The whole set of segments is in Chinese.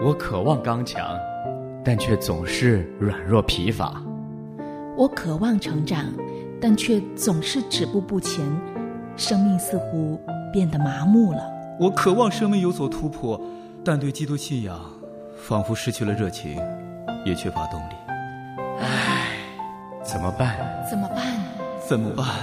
我渴望刚强，但却总是软弱疲乏。 我渴望成长，但却总是止步不前，生命似乎变得麻木了。 我渴望生命有所突破，但对基督信仰仿佛失去了热情，也缺乏动力。 唉，怎么办？ 怎么办？ 怎么办？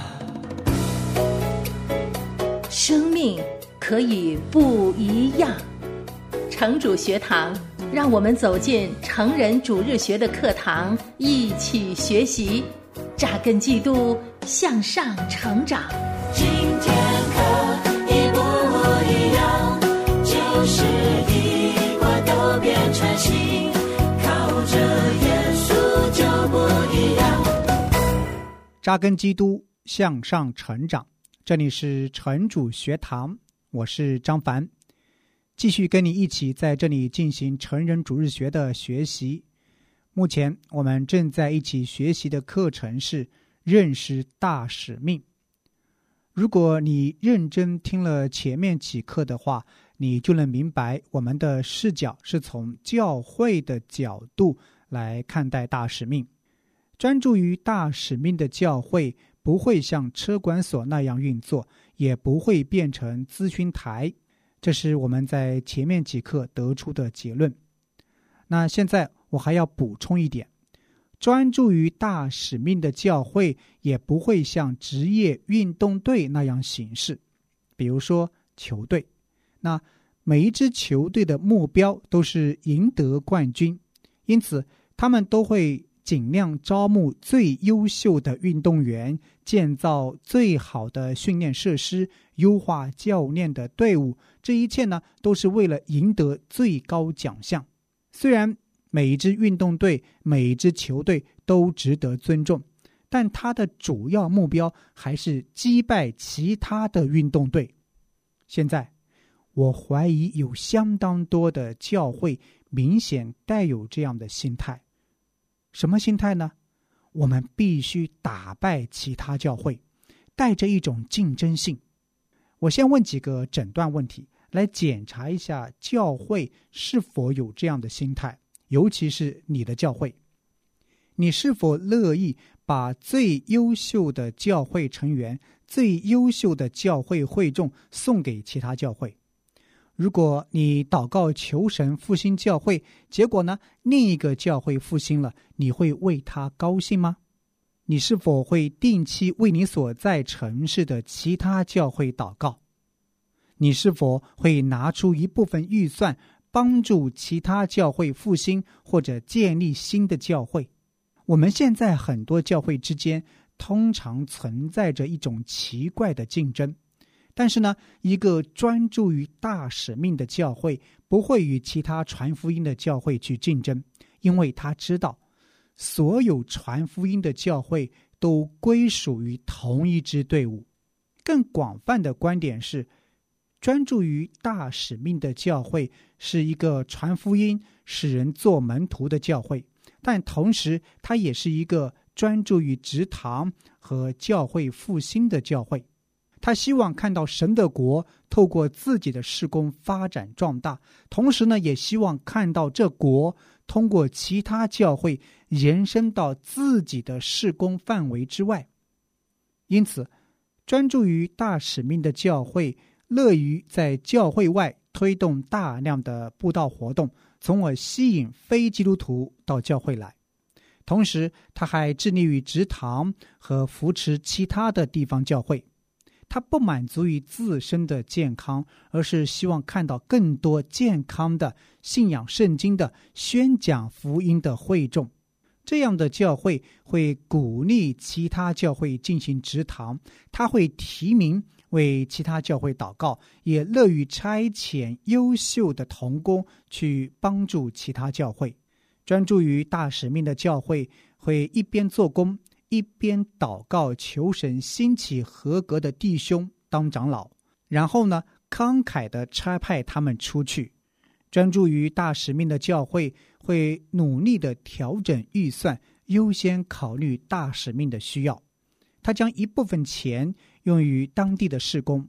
生命可以不一样。城主学堂，让我们走进成人主日学的课堂，一起学习，扎根基督，向上成长。 今天可以不一样，就是一块都变成新，靠着耶稣就不一样。 扎根基督，向上成长。这里是城主学堂，我是张凡，继续跟你一起在这里进行成人主日学的学习。目前我们正在一起学习的课程是认识大使命。如果你认真听了前面几课的话，你就能明白我们的视角是从教会的角度来看待大使命。专注于大使命的教会不会像车管所那样运作，也不会变成咨询台，这是我们在前面几课得出的结论。那现在我还要补充一点，专注于大使命的教会也不会像职业运动队那样行事。比如说球队，那每一支球队的目标都是赢得冠军，因此他们都会尽量招募最优秀的运动员，建造最好的训练设施，优化教练的队伍，这一切呢，都是为了赢得最高奖项。虽然每一支运动队、每一支球队都值得尊重，但它的主要目标还是击败其他的运动队。现在，我怀疑有相当多的教会明显带有这样的心态。什么心态呢？我们必须打败其他教会，带着一种竞争性。我先问几个诊断问题，来检查一下教会是否有这样的心态，尤其是你的教会。你是否乐意把最优秀的教会成员、最优秀的教会会众送给其他教会？如果你祷告求神复兴教会，结果呢，另一个教会复兴了，你会为他高兴吗？你是否会定期为你所在城市的其他教会祷告？你是否会拿出一部分预算帮助其他教会复兴或者建立新的教会？我们现在很多教会之间通常存在着一种奇怪的竞争。但是呢，一个专注于大使命的教会不会与其他传福音的教会去竞争，因为他知道所有传福音的教会都归属于同一支队伍。更广泛的观点是，专注于大使命的教会是一个传福音、使人做门徒的教会，但同时它也是一个专注于植堂和教会复兴的教会。他希望看到神的国透过自己的事工发展壮大，同时呢，也希望看到这国通过其他教会延伸到自己的事工范围之外。因此，专注于大使命的教会乐于在教会外推动大量的布道活动，从而吸引非基督徒到教会来。同时，他还致力于植堂和扶持其他的地方教会。他不满足于自身的健康，而是希望看到更多健康的、信仰圣经的、宣讲福音的会众。这样的教会会鼓励其他教会进行植堂，他会提名为其他教会祷告，也乐于差遣优秀的同工去帮助其他教会。专注于大使命的教会会一边做工，一边祷告求神兴起合格的弟兄当长老，然后呢，慷慨地差派他们出去。专注于大使命的教会会努力地调整预算，优先考虑大使命的需要。他将一部分钱用于当地的事工，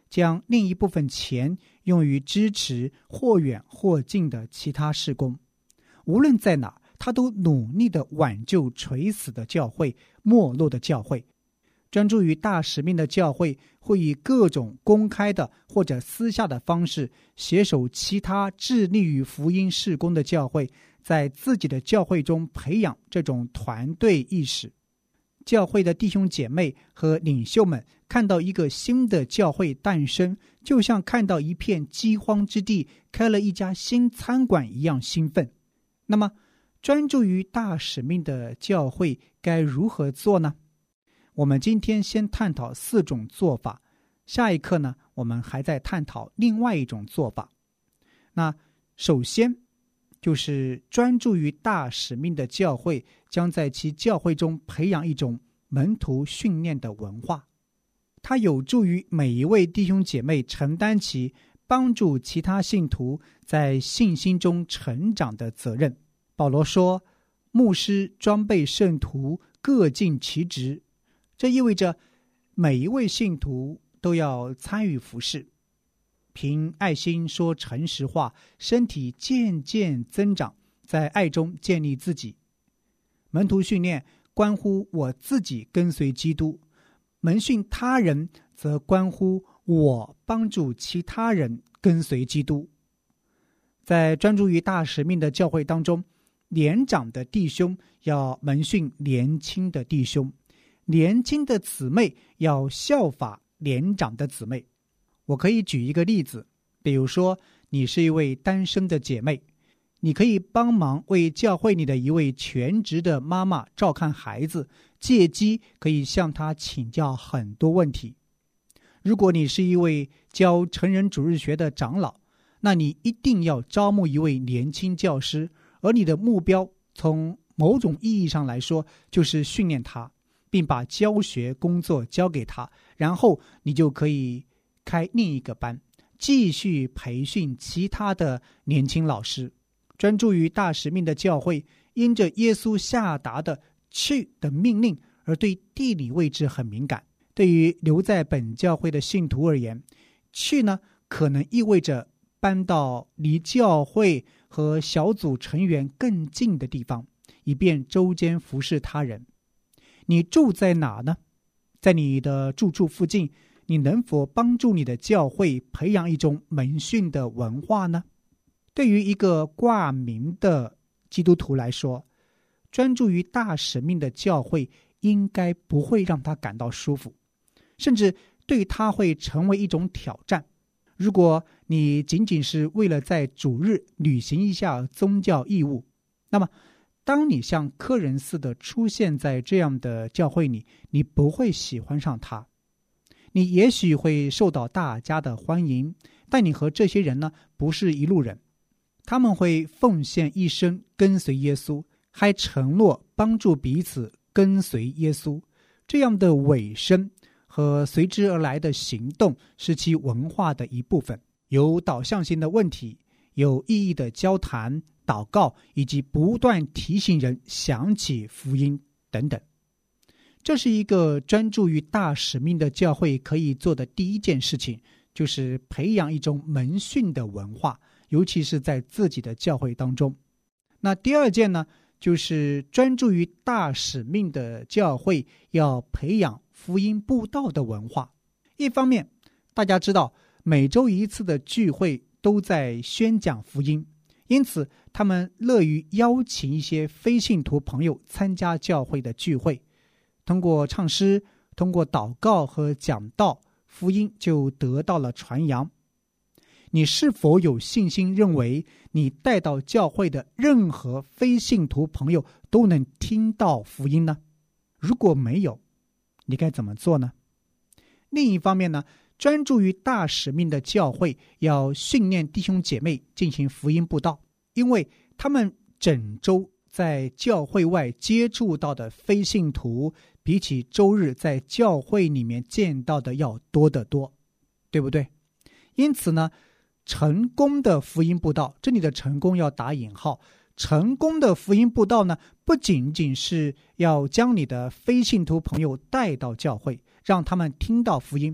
将另一部分钱用于支持或远或近的其他事工。无论在哪，他都努力地挽救垂死的教会、没落的教会。专注于大使命的教会会以各种公开的或者私下的方式携手其他致力于福音事工的教会，在自己的教会中培养这种团队意识。教会的弟兄姐妹和领袖们看到一个新的教会诞生，就像看到一片饥荒之地开了一家新餐馆一样兴奋。那么专注于大使命的教会该如何做呢？我们今天先探讨4种做法，下一课呢，我们还在探讨另外一种做法。那首先就是专注于大使命的教会将在其教会中培养一种门徒训练的文化，它有助于每一位弟兄姐妹承担起帮助其他信徒在信心中成长的责任。保罗说，牧师装备圣徒各尽其职，这意味着每一位信徒都要参与服事，凭爱心说诚实话，身体渐渐增长，在爱中建立自己。门徒训练关乎我自己跟随基督，门训他人则关乎我帮助其他人跟随基督。在专注于大使命的教会当中，年长的弟兄要门训年轻的弟兄，年轻的姊妹要效法年长的姊妹。我可以举一个例子，比如说你是一位单身的姐妹，你可以帮忙为教会里的一位全职的妈妈照看孩子，借机可以向她请教很多问题。如果你是一位教成人主日学的长老，那你一定要招募一位年轻教师，而你的目标从某种意义上来说就是训练他，并把教学工作交给他，然后你就可以开另一个班，继续培训其他的年轻老师。专注于大使命的教会因着耶稣下达的去的命令而对地理位置很敏感。对于留在本教会的信徒而言，去呢可能意味着搬到离教会和小组成员更近的地方，以便周间服侍他人。你住在哪呢？在你的住处附近，你能否帮助你的教会培养一种门训的文化呢？对于一个挂名的基督徒来说，专注于大使命的教会应该不会让他感到舒服，甚至对他会成为一种挑战。如果你仅仅是为了在主日履行一下宗教义务，那么当你像客人似的出现在这样的教会里，你不会喜欢上他。你也许会受到大家的欢迎，但你和这些人呢，不是一路人。他们会奉献一生跟随耶稣，还承诺帮助彼此跟随耶稣。这样的委身和随之而来的行动是其文化的一部分，有导向性的问题，有意义的交谈、祷告，以及不断提醒人想起福音等等。这是一个专注于大使命的教会可以做的第一件事情，就是培养一种门训的文化，尤其是在自己的教会当中。那第二件呢，就是专注于大使命的教会要培养福音布道的文化。一方面，大家知道每周一次的聚会都在宣讲福音，因此他们乐于邀请一些非信徒朋友参加教会的聚会。通过唱诗，通过祷告和讲道，福音就得到了传扬。你是否有信心认为你带到教会的任何非信徒朋友都能听到福音呢？如果没有，你该怎么做呢？另一方面呢，专注于大使命的教会要训练弟兄姐妹进行福音布道，因为他们整周在教会外接触到的非信徒，比起周日在教会里面见到的要多得多，对不对？因此呢，成功的福音布道，这里的成功要打引号，成功的福音布道呢，不仅仅是要将你的非信徒朋友带到教会，让他们听到福音，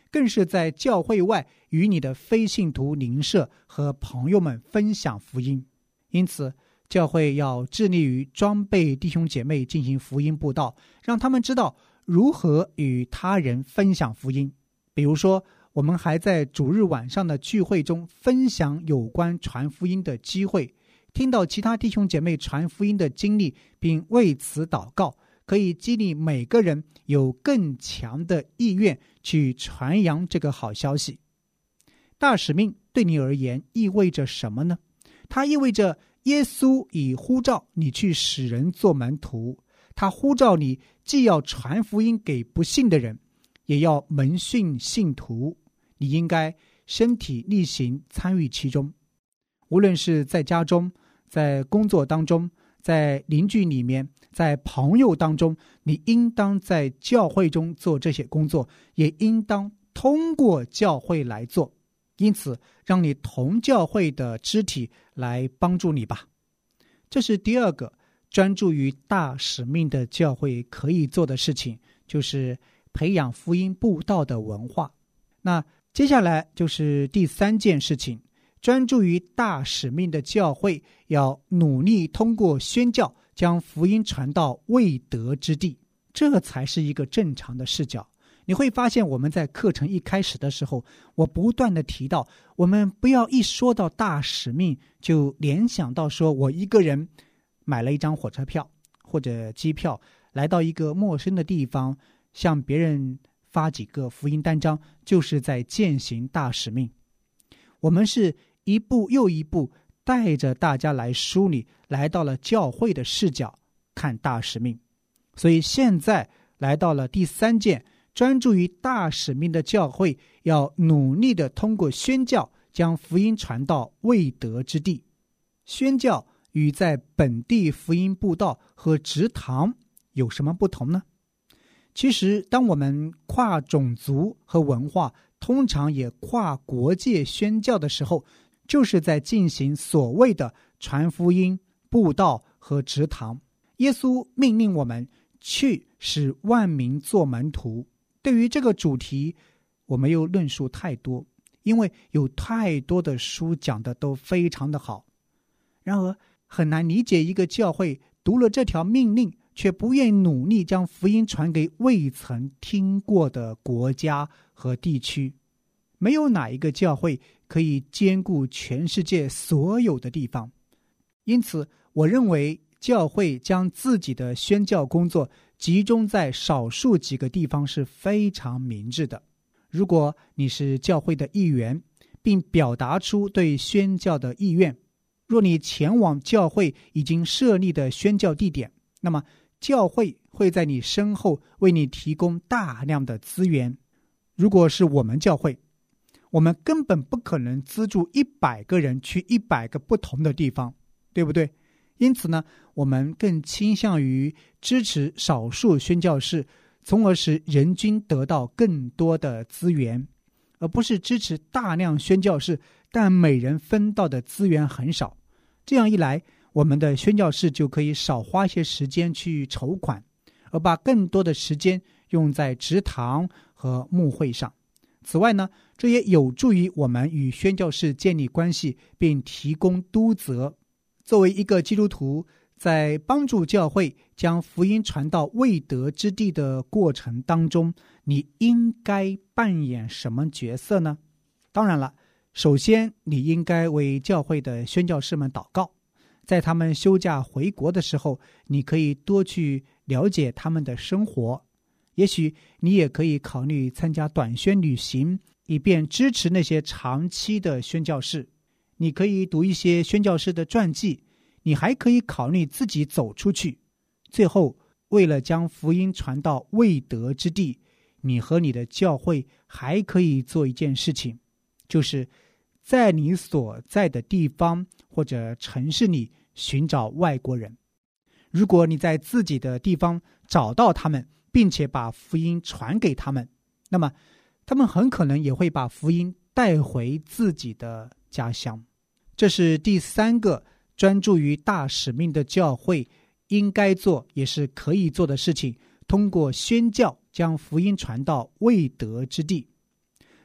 更是在教会外与你的非信徒邻舍和朋友们分享福音。因此教会要致力于装备弟兄姐妹进行福音布道，让他们知道如何与他人分享福音。比如说，我们还在主日晚上的聚会中分享有关传福音的机会，听到其他弟兄姐妹传福音的经历，并为此祷告，可以激励每个人有更强的意愿去传扬这个好消息。大使命对你而言意味着什么呢？它意味着耶稣已呼召你去使人做门徒，他呼召你既要传福音给不信的人，也要门训信徒。你应该身体力行参与其中，无论是在家中，在工作当中，在邻居里面，在朋友当中，你应当在教会中做这些工作，也应当通过教会来做。因此让你同教会的肢体来帮助你吧。这是第二个专注于大使命的教会可以做的事情，就是培养福音布道的文化。那接下来就是第三件事情，专注于大使命的教会要努力通过宣教将福音传到未得之地，这才是一个正常的视角。你会发现我们在课程一开始的时候，我不断的提到，我们不要一说到大使命就联想到说我一个人买了一张火车票或者机票，来到一个陌生的地方，向别人发几个福音单张，就是在践行大使命。我们是一步又一步带着大家来梳理，来到了教会的视角看大使命。所以现在来到了第三件，专注于大使命的教会要努力的通过宣教将福音传到未得之地。宣教与在本地福音布道和植堂有什么不同呢？其实当我们跨种族和文化，通常也跨国界宣教的时候，就是在进行所谓的传福音、布道和植堂。耶稣命令我们去使万民做门徒。对于这个主题，我没有论述太多，因为有太多的书讲的都非常的好。然而很难理解一个教会读了这条命令，却不愿努力将福音传给未曾听过的国家和地区。没有哪一个教会可以兼顾全世界所有的地方。因此我认为教会将自己的宣教工作集中在少数几个地方是非常明智的。如果你是教会的一员，并表达出对宣教的意愿，若你前往教会已经设立的宣教地点，那么教会会在你身后为你提供大量的资源。如果是我们教会，我们根本不可能资助100个人去100个不同的地方，对不对？因此呢，我们更倾向于支持少数宣教士，从而使人均得到更多的资源，而不是支持大量宣教士，但每人分到的资源很少。这样一来，我们的宣教士就可以少花一些时间去筹款，而把更多的时间用在植堂和牧会上。此外呢，这也有助于我们与宣教士建立关系，并提供督责。作为一个基督徒，在帮助教会将福音传到未得之地的过程当中，你应该扮演什么角色呢？当然了，首先你应该为教会的宣教士们祷告，在他们休假回国的时候，你可以多去了解他们的生活。也许你也可以考虑参加短宣旅行，以便支持那些长期的宣教士。你可以读一些宣教士的传记，你还可以考虑自己走出去。最后，为了将福音传到未得之地，你和你的教会还可以做一件事情，就是在你所在的地方或者城市里寻找外国人。如果你在自己的地方找到他们，并且把福音传给他们，那么他们很可能也会把福音带回自己的家乡。这是第三个专注于大使命的教会应该做也是可以做的事情，通过宣教将福音传到未得之地。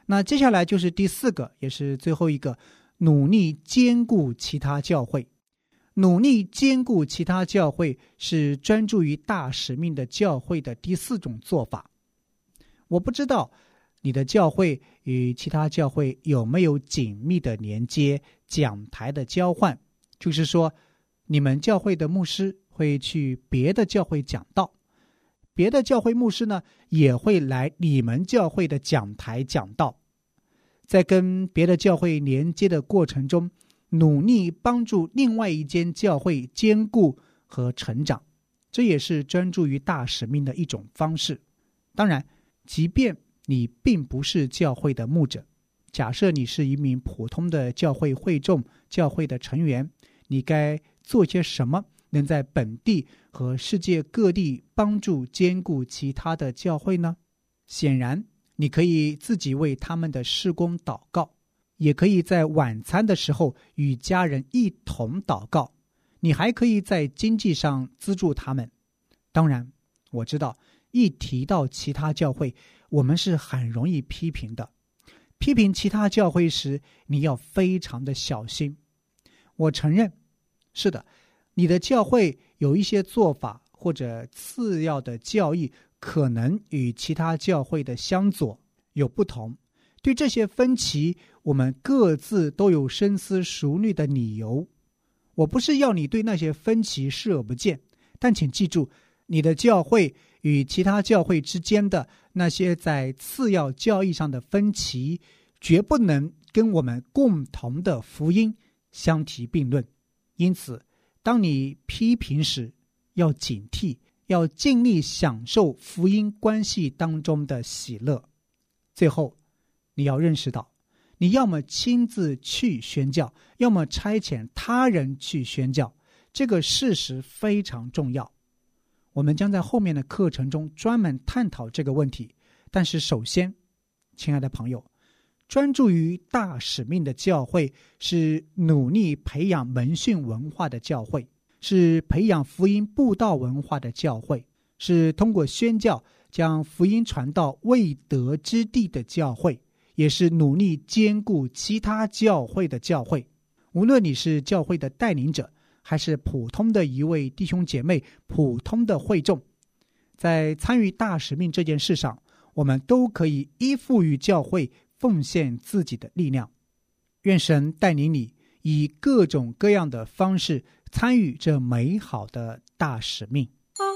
那接下来就是第4个，也是最后一个，努力兼顾其他教会。努力兼顾其他教会是专注于大使命的教会的第4种做法。我不知道你的教会与其他教会有没有紧密的连接，讲台的交换，就是说你们教会的牧师会去别的教会讲道，别的教会牧师呢也会来你们教会的讲台讲道。在跟别的教会连接的过程中，努力帮助另外一间教会兼顾和成长，这也是专注于大使命的一种方式。当然，即便你并不是教会的牧者，假设你是一名普通的教会会众、教会的成员，你该做些什么能在本地和世界各地帮助兼顾其他的教会呢？显然，你可以自己为他们的事工祷告，也可以在晚餐的时候与家人一同祷告，你还可以在经济上资助他们。当然，我知道一提到其他教会，我们是很容易批评的。批评其他教会时，你要非常的小心。我承认，是的，你的教会有一些做法或者次要的教义，可能与其他教会的相左，有不同。对这些分歧，我们各自都有深思熟虑的理由。我不是要你对那些分歧视而不见，但请记住，你的教会与其他教会之间的那些在次要教义上的分歧，绝不能跟我们共同的福音相提并论。因此，当你批评时，要警惕，要尽力享受福音关系当中的喜乐。最后，你要认识到，你要么亲自去宣教，要么差遣他人去宣教，这个事实非常重要。我们将在后面的课程中专门探讨这个问题。但是首先，亲爱的朋友，专注于大使命的教会是努力培养门训文化的教会，是培养福音布道文化的教会，是通过宣教将福音传到未得之地的教会，也是努力兼顾其他教会的教会。无论你是教会的带领者，还是普通的一位弟兄姐妹，普通的会众，在参与大使命这件事上，我们都可以依附于教会，奉献自己的力量。愿神带领你以各种各样的方式参与这美好的大使命。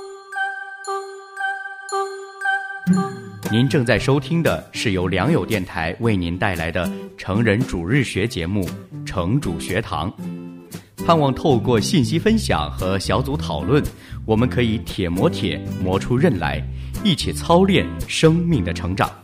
您正在收听的是由良友电台为您带来的成人主日学节目《成主学堂》。盼望透过信息分享和小组讨论，我们可以铁磨铁，磨出刃来，一起操练生命的成长。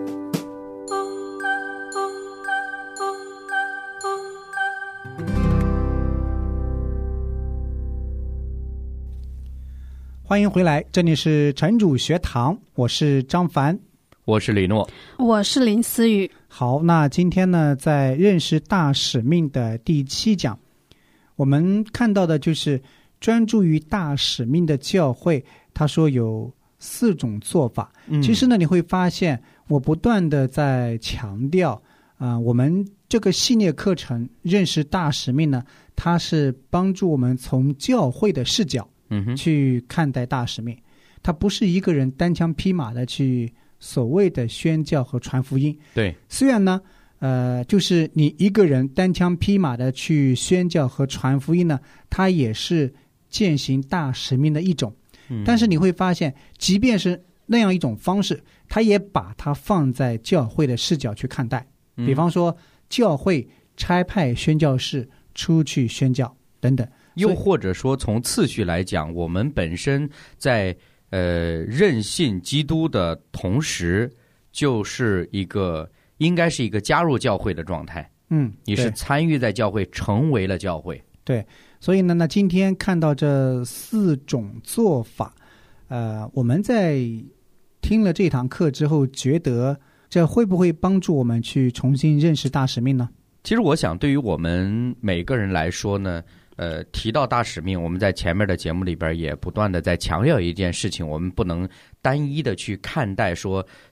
欢迎回来，这里是城主学堂，我是张凡， 我是李诺， 我是林思雨。 好，那今天呢，在认识大使命的第7讲，我们看到的就是专注于大使命的教会，他说有4种做法。其实呢，你会发现我不断的在强调我们这个系列课程认识大使命呢，它是帮助我们从教会的视角去看待大使命。它不是一个人单枪匹马的去所谓的宣教和传福音。 对， 虽然呢就是你一个人单枪匹马的去宣教和传福音呢，它也是践行大使命的一种。但是你会发现，即便是那样一种方式，它也把它放在教会的视角去看待。比方说，教会差派宣教士出去宣教等等。 又或者说，从次序来讲，我们本身在认信基督的同时，就是应该是一个加入教会的状态。你是参与在教会，成为了教会。 对，所以呢，那今天看到这4种做法，我们在听了这堂课之后，觉得这会不会帮助我们去重新认识大使命呢？ 其实我想，对于我们每个人来说呢，提到大使命，我们在前面的节目里边也不断的在强调一件事情，我们不能单一的去看待说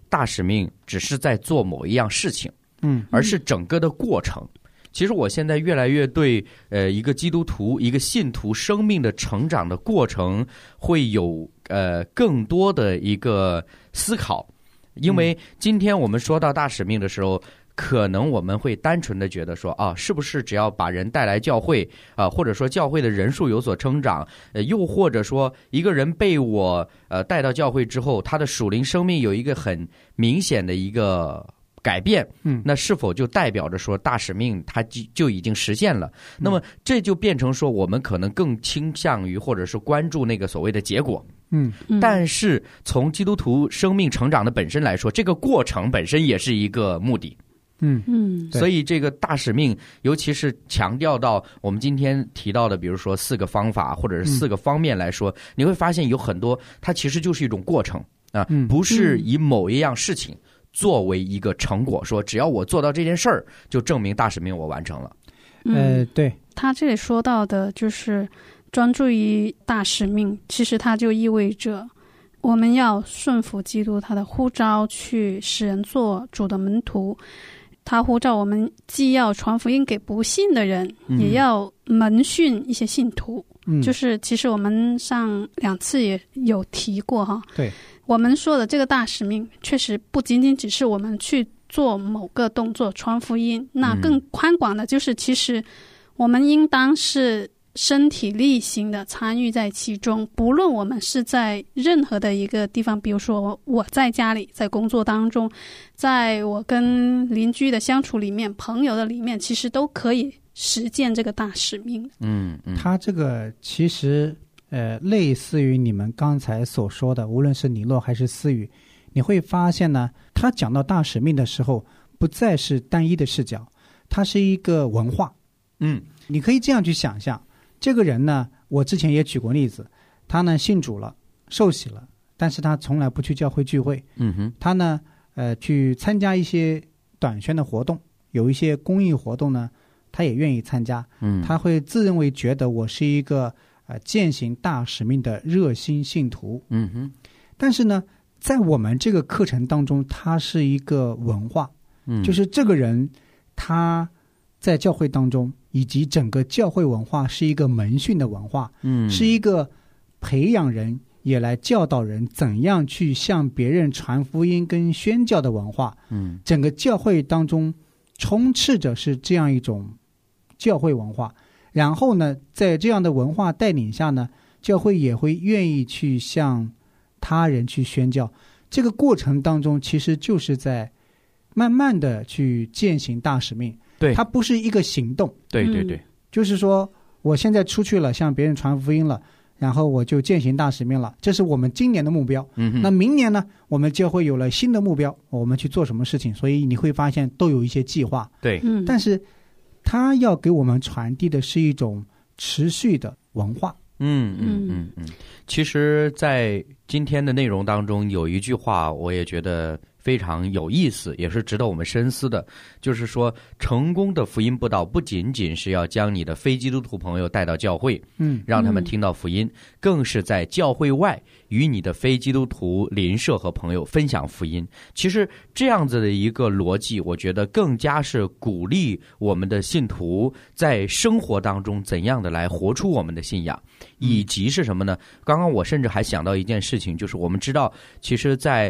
大使命只是在做某一样事情，而是整个的过程。其实我现在越来越对一个基督徒、一个信徒生命的成长的过程会有更多的一个思考，因为今天我们说到大使命的时候，可能我们会单纯的觉得说啊，是不是只要把人带来教会啊，或者说教会的人数有所增长，又或者说一个人被我带到教会之后，他的属灵生命有一个很明显的一个改变，那是否就代表着说大使命它就已经实现了？那么这就变成说我们可能更倾向于或者是关注那个所谓的结果。但是从基督徒生命成长的本身来说，这个过程本身也是一个目的。所以这个大使命，尤其是强调到我们今天提到的，比如说4个方法或者是4个方面来说，你会发现有很多它其实就是一种过程啊，不是以某一样事情作为一个成果，说只要我做到这件事儿，就证明大使命我完成了。 对， 他这里说到的就是专注于大使命，其实它就意味着我们要顺服基督他的呼召，去使人做主的门徒。他呼召我们既要传福音给不信的人，也要门训一些信徒。就是其实我们上2次也有提过哈。 对， 我们说的这个大使命确实不仅仅只是我们去做某个动作传福音，那更宽广的就是其实我们应当是身体力行的参与在其中，不论我们是在任何的一个地方，比如说我在家里，在工作当中，在我跟邻居的相处里面，朋友的里面，其实都可以实践这个大使命。 他这个其实类似于你们刚才所说的，无论是尼洛还是思雨，你会发现呢，他讲到大使命的时候，不再是单一的视角，它是一个文化。你可以这样去想象，这个人呢，我之前也举过例子，他呢信主了，受洗了，但是他从来不去教会聚会。他呢去参加一些短宣的活动，有一些公益活动呢，他也愿意参加。他会自认为觉得我是一个践行大使命的热心信徒。但是呢，在我们这个课程当中，它是一个文化。就是这个人他在教会当中，以及整个教会文化是一个门训的文化，是一个培养人也来教导人怎样去向别人传福音跟宣教的文化。整个教会当中充斥着是这样一种教会文化，然后呢，在这样的文化带领下呢，教会也会愿意去向他人去宣教。这个过程当中其实就是在慢慢的去践行大使命。 对， 它不是一个行动。 对， 就是说我现在出去了，向别人传福音了，然后我就践行大使命了，这是我们今年的目标。那明年呢，我们就会有了新的目标，我们去做什么事情，所以你会发现都有一些计划。 对， 但是它要给我们传递的是一种持续的文化。 其实在今天的内容当中有一句话我也觉得非常有意思，也是值得我们深思的，就是说成功的福音布道不仅仅是要将你的非基督徒朋友带到教会，让他们听到福音，更是在教会外与你的非基督徒邻舍和朋友分享福音。其实这样子的一个逻辑，我觉得更加是鼓励我们的信徒在生活当中怎样的来活出我们的信仰，以及是什么呢？刚刚我甚至还想到一件事情，就是我们知道其实在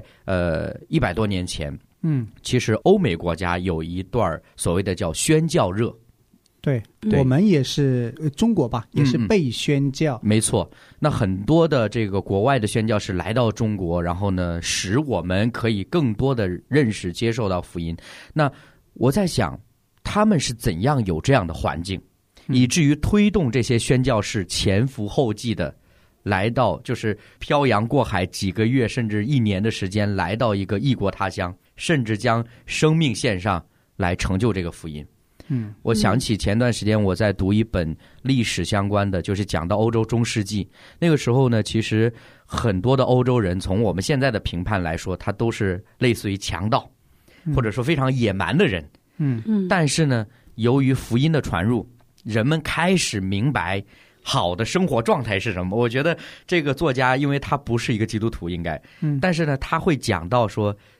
100多年前，其实欧美国家有一段所谓的叫宣教热。 对，我们也是中国吧，也是被宣教。 没错，那很多的这个国外的宣教士来到中国，然后呢，使我们可以更多的认识、接受到福音。那我在想，他们是怎样有这样的环境，以至于推动这些宣教士前赴后继的来到，就是漂洋过海几个月甚至1年的时间，来到一个异国他乡，甚至将生命献上来成就这个福音。我想起前段时间我在读一本历史相关的，就是讲到欧洲中世纪那个时候呢，其实很多的欧洲人从我们现在的评判来说，他都是类似于强盗，或者说非常野蛮的人。但是呢，由于福音的传入，人们开始明白好的生活状态是什么。我觉得这个作家，因为他不是一个基督徒应该，但是呢，他会讲到说，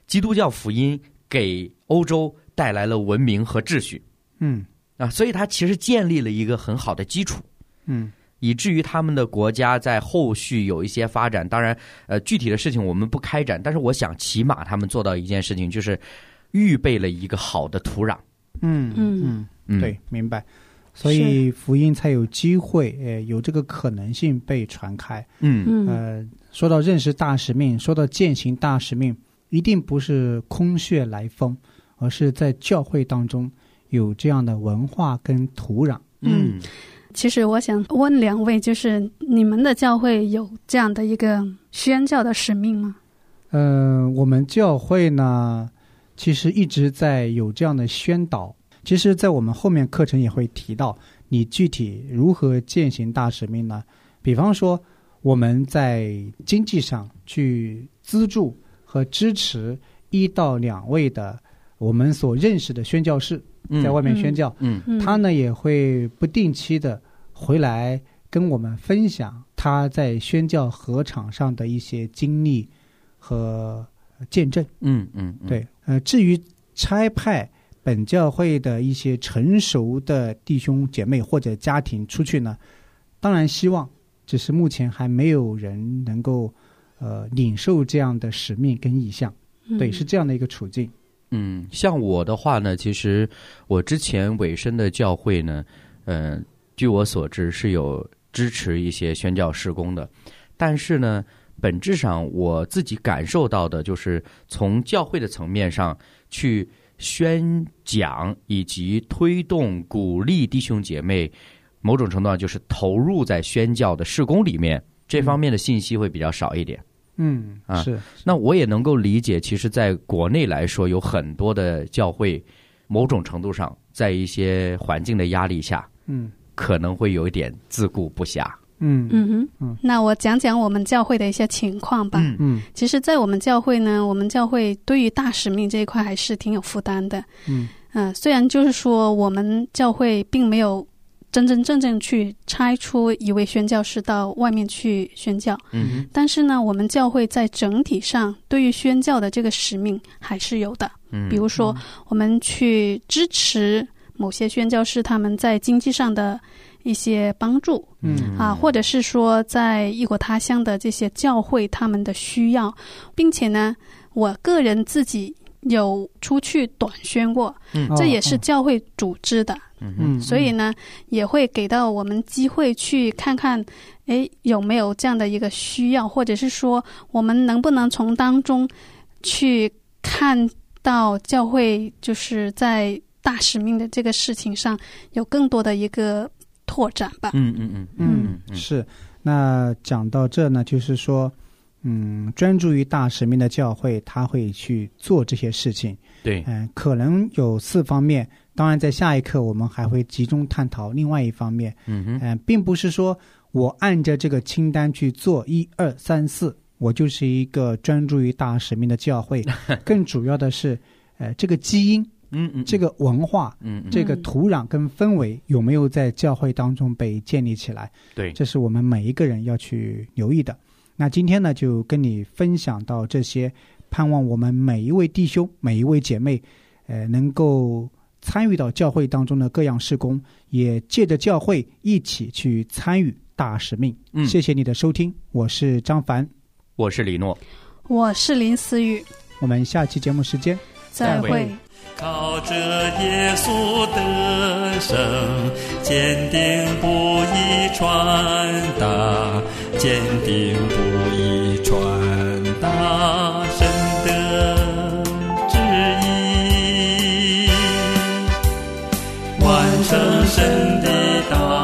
基督教福音给欧洲带来了文明和秩序。所以它其实建立了一个很好的基础。以至于他们的国家在后续有一些发展。当然具体的事情我们不开展，但是我想起码他们做到一件事情，就是预备了一个好的土壤。 对，明白。所以福音才有机会有这个可能性被传开。说到认识大使命，说到践行大使命，一定不是空穴来风，而是在教会当中有这样的文化跟土壤。 其实我想问两位，就是你们的教会有这样的一个宣教的使命吗？ 我们教会呢，其实一直在有这样的宣导。其实在我们后面课程也会提到，你具体如何践行大使命呢？比方说我们在经济上去资助和支持1到2位的我们所认识的宣教士在外面宣教。他呢也会不定期的回来跟我们分享他在宣教禾场上的一些经历和见证。对。至于差派本教会的一些成熟的弟兄姐妹或者家庭出去呢，当然希望，只是目前还没有人能够领受这样的使命跟意向。对，是这样的一个处境。 像我的话呢，其实我之前委身的教会呢，据我所知是有支持一些宣教事工的，但是呢本质上我自己感受到的就是从教会的层面上去宣讲以及推动鼓励弟兄姐妹，某种程度上就是投入在宣教的事工里面，这方面的信息会比较少一点。 是。 那我也能够理解，其实在国内来说有很多的教会某种程度上在一些环境的压力下可能会有一点自顾不暇。 那我讲讲我们教会的一些情况吧。其实在我们教会呢，我们教会对于大使命这一块还是挺有负担的。虽然就是说我们教会并没有真真正正去差出一位宣教士到外面去宣教，但是呢我们教会在整体上对于宣教的这个使命还是有的。比如说我们去支持某些宣教士他们在经济上的一些帮助，或者是说在异国他乡的这些教会他们的需要，并且呢我个人自己有出去短宣过，这也是教会组织的。所以呢也会给到我们机会去看看有没有这样的一个需要，或者是说我们能不能从当中去看到教会就是在大使命的这个事情上有更多的一个拓展吧。 是。那讲到这呢，就是说专注于大使命的教会他会去做这些事情。 对。 可能有4方面，当然在下一课我们还会集中探讨另外一方面。并不是说我按着这个清单去做1、2、3、4，我就是一个专注于大使命的教会。更主要的是这个基因这个文化这个土壤跟氛围有没有在教会当中被建立起来。 对， 这是我们每一个人要去留意的。那今天呢就跟你分享到这些，盼望我们每一位弟兄每一位姐妹能够参与到教会当中的各样事工，也借着教会一起去参与大使命。谢谢你的收听，我是张凡， 我是李诺， 我是林思雨， 我们下期节目时间再会。 靠着耶稣的生，坚定不移传达，坚定不移传达神的旨意，完成神的道。